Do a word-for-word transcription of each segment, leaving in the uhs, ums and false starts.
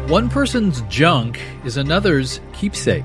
One person's junk is another's keepsake.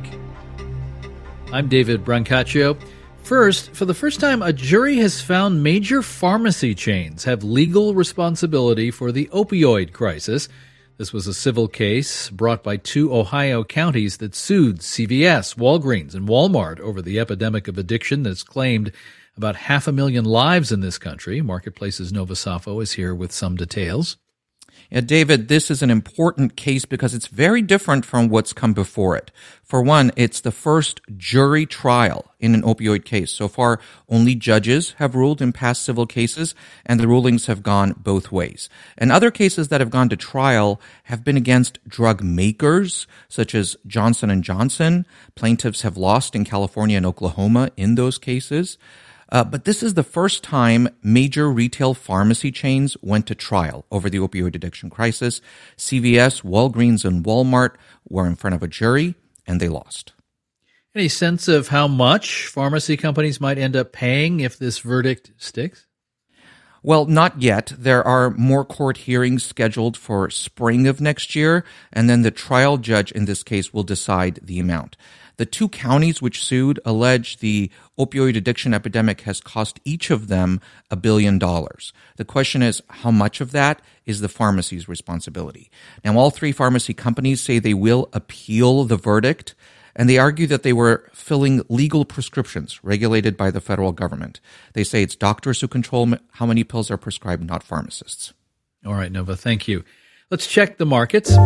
I'm David Brancaccio. First, for the first time, a jury has found major pharmacy chains have legal responsibility for the opioid crisis. This was a civil case brought by two Ohio counties that sued C V S, Walgreens, and Walmart over the epidemic of addiction that's claimed about half a million lives in this country. Marketplace's Nova Safo is here with some details. Yeah, David, this is an important case because it's very different from what's come before it. For one, it's the first jury trial in an opioid case. So far, only judges have ruled in past civil cases, and the rulings have gone both ways. And other cases that have gone to trial have been against drug makers, such as Johnson and Johnson. Plaintiffs have lost in California and Oklahoma in those cases. Uh, but this is the first time major retail pharmacy chains went to trial over the opioid addiction crisis. C V S, Walgreens, and Walmart were in front of a jury, and they lost. Any sense of how much pharmacy companies might end up paying if this verdict sticks? Well, not yet. There are more court hearings scheduled for spring of next year, and then the trial judge in this case will decide the amount. The two counties which sued allege the opioid addiction epidemic has cost each of them a billion dollars. The question is, how much of that is the pharmacy's responsibility? Now, all three pharmacy companies say they will appeal the verdict, and they argue that they were filling legal prescriptions regulated by the federal government. They say it's doctors who control how many pills are prescribed, not pharmacists. All right, Nova, thank you. Let's check the markets.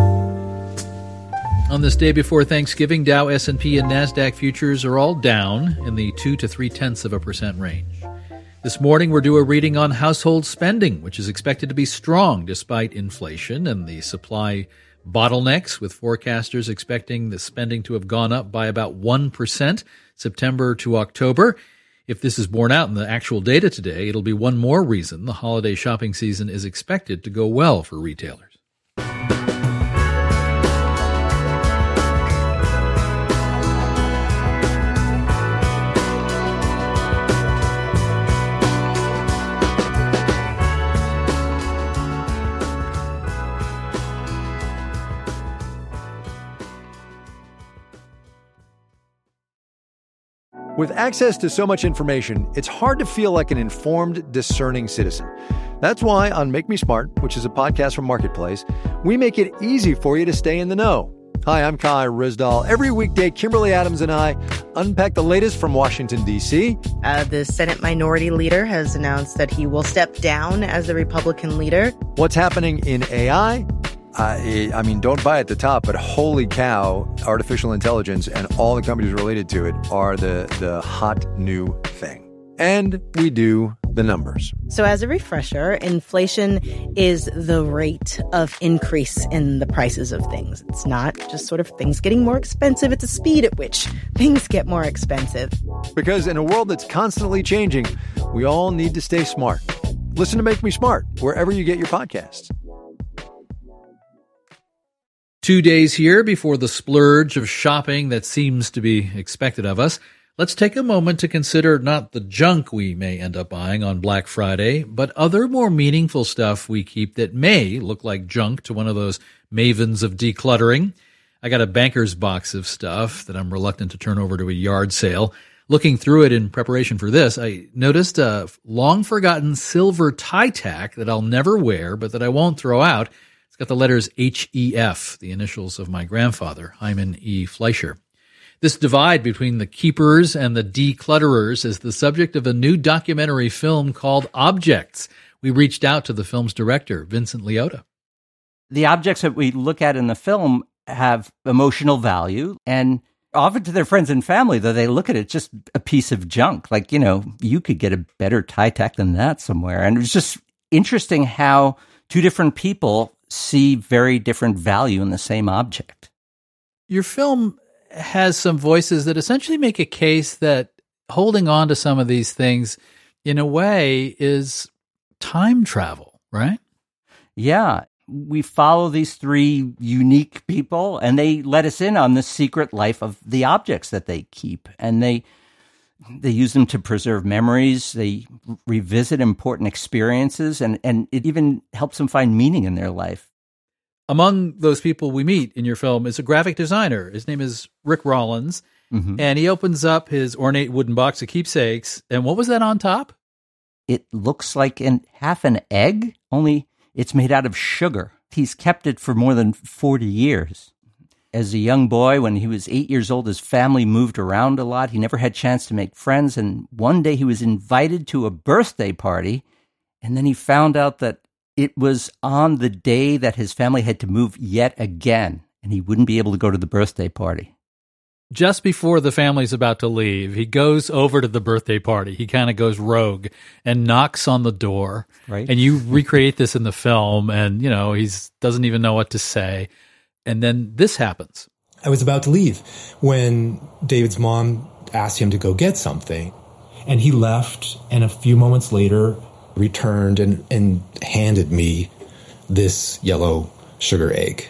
On this day before Thanksgiving, Dow, S and P, and NASDAQ futures are all down in the two to three tenths of a percent range. This morning, we're due a reading on household spending, which is expected to be strong despite inflation and the supply bottlenecks, with forecasters expecting the spending to have gone up by about one percent September to October. If this is borne out in the actual data today, it'll be one more reason the holiday shopping season is expected to go well for retailers. With access to so much information, it's hard to feel like an informed, discerning citizen. That's why on Make Me Smart, which is a podcast from Marketplace, we make it easy for you to stay in the know. Hi, I'm Kai Rizdal. Every weekday, Kimberly Adams and I unpack the latest from Washington, D C. Uh, the Senate Minority Leader has announced that he will step down as the Republican leader. What's happening in A I? Uh, I mean, don't buy at the top, but holy cow, artificial intelligence and all the companies related to it are the, the hot new thing. And we do the numbers. So as a refresher, inflation is the rate of increase in the prices of things. It's not just sort of things getting more expensive. It's the speed at which things get more expensive. Because in a world that's constantly changing, we all need to stay smart. Listen to Make Me Smart wherever you get your podcasts. Two days here before the splurge of shopping that seems to be expected of us, let's take a moment to consider not the junk we may end up buying on Black Friday, but other more meaningful stuff we keep that may look like junk to one of those mavens of decluttering. I got a banker's box of stuff that I'm reluctant to turn over to a yard sale. Looking through it in preparation for this, I noticed a long-forgotten silver tie tack that I'll never wear, but that I won't throw out. Got the letters H E F, the initials of my grandfather, Hyman E. Fleischer. This divide between the keepers and the declutterers is the subject of a new documentary film called Objects. We reached out to the film's director, Vincent Liotta. The objects that we look at in the film have emotional value, and often to their friends and family, though they look at it just a piece of junk. Like, you know, you could get a better tie tack than that somewhere. And it's just interesting how two different people see very different value in the same object. Your film has some voices that essentially make a case that holding on to some of these things, in a way, is time travel, right? Yeah. We follow these three unique people, and they let us in on the secret life of the objects that they keep. And they They use them to preserve memories. They revisit important experiences, and, and it even helps them find meaning in their life. Among those people we meet in your film is a graphic designer. His name is Rick Rollins. Mm-hmm. And he opens up his ornate wooden box of keepsakes. And what was that on top? It looks like an, half an egg, only it's made out of sugar. He's kept it for more than forty years. As a young boy, when he was eight years old, his family moved around a lot. He never had a chance to make friends. And one day he was invited to a birthday party. And then he found out that it was on the day that his family had to move yet again. And he wouldn't be able to go to the birthday party. Just before the family's about to leave, he goes over to the birthday party. He kind of goes rogue and knocks on the door. Right. And you recreate this in the film, and, you know, he doesn't even know what to say. And then this happens. I was about to leave when David's mom asked him to go get something. And he left, and a few moments later returned and, and handed me this yellow sugar egg.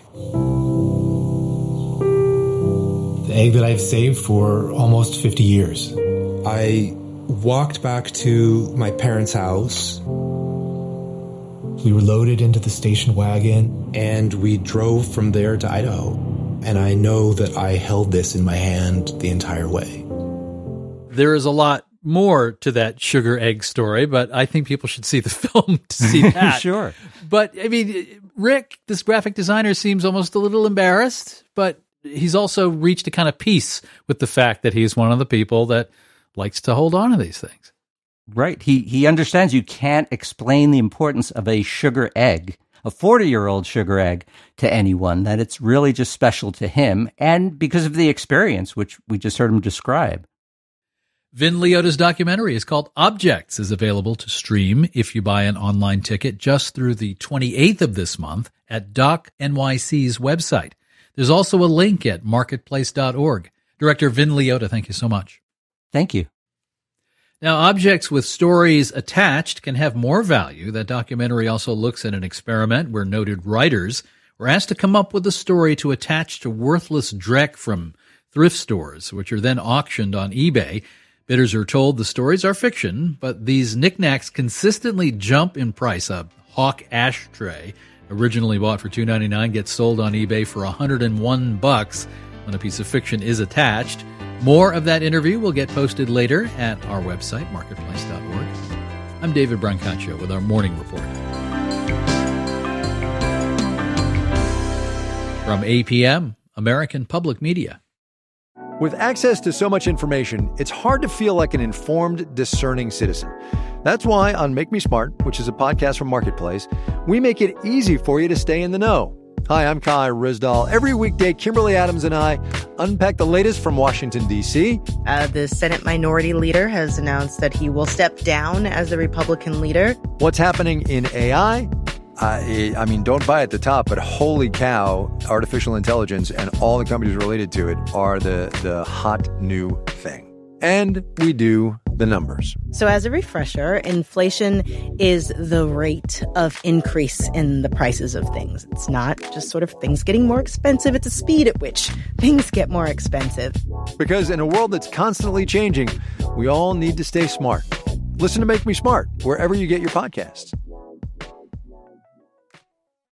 The egg that I've saved for almost fifty years. I walked back to my parents' house. We were loaded into the station wagon, and we drove from there to Idaho. And I know that I held this in my hand the entire way. There is a lot more to that sugar egg story, but I think people should see the film to see that. Sure. But, I mean, Rick, this graphic designer, seems almost a little embarrassed, but he's also reached a kind of peace with the fact that he's one of the people that likes to hold on to these things. Right. He he understands you can't explain the importance of a sugar egg, a forty-year-old sugar egg, to anyone, that it's really just special to him, and because of the experience, which we just heard him describe. Vin Liotta's documentary is called Objects, is available to stream if you buy an online ticket just through the twenty-eighth of this month at Doc N Y C's website. There's also a link at marketplace dot org. Director Vin Liotta, thank you so much. Thank you. Now, objects with stories attached can have more value. That documentary also looks at an experiment where noted writers were asked to come up with a story to attach to worthless dreck from thrift stores, which are then auctioned on eBay. Bidders are told the stories are fiction, but these knickknacks consistently jump in price. A Hawk ashtray, originally bought for two dollars and ninety-nine cents, gets sold on eBay for one hundred one bucks when a piece of fiction is attached. More of that interview will get posted later at our website, marketplace dot org. I'm David Brancaccio with our morning report. From A P M, American Public Media. With access to so much information, it's hard to feel like an informed, discerning citizen. That's why on Make Me Smart, which is a podcast from Marketplace, we make it easy for you to stay in the know. Hi, I'm Kai Rizdal. Every weekday, Kimberly Adams and I unpack the latest from Washington, D C. Uh, the Senate Minority Leader has announced that he will step down as the Republican leader. What's happening in A I? Uh, I mean, don't buy at the top, but holy cow, artificial intelligence and all the companies related to it are the, the hot new thing. And we do the numbers. So as a refresher, inflation is the rate of increase in the prices of things. It's not just sort of things getting more expensive. It's the speed at which things get more expensive. Because in a world that's constantly changing, we all need to stay smart. Listen to Make Me Smart wherever you get your podcasts.